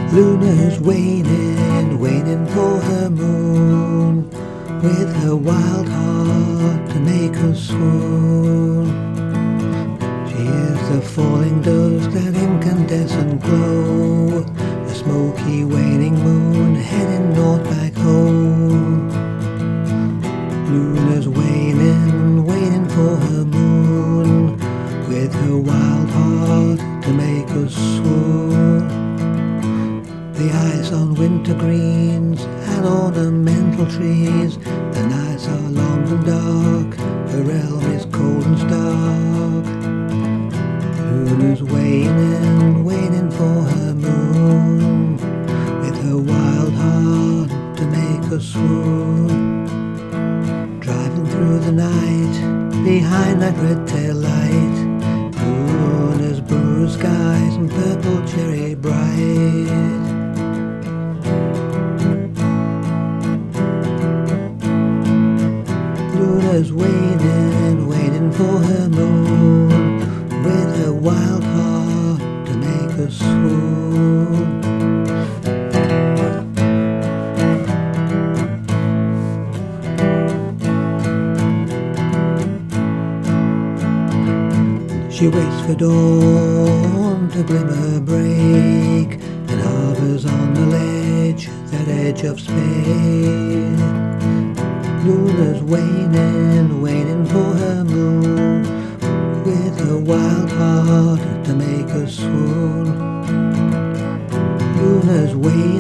Luna's waning, waiting for her moon, with her wild heart to make her swoon. She is the falling dust, that incandescent glow, the smoky waning moon heading north back home. Luna's waning, waiting for her moon, with her wild heart to make her swoon. The ice on winter greens and ornamental trees, the nights are long and dark, the realm is cold and stark. Luna's waning, waiting for her moon, with her wild heart to make her swoon. Driving through the night, behind that red tail light, Luna's blue skies and purple cherry bright. Luna's waiting, waiting for her moon, with her wild heart to make her swoon. She waits for dawn to glimmer break, and hovers on the ledge, that edge of space. Luna's waning, waiting for her moon, with her wild heart to make her swoon. Luna's waning.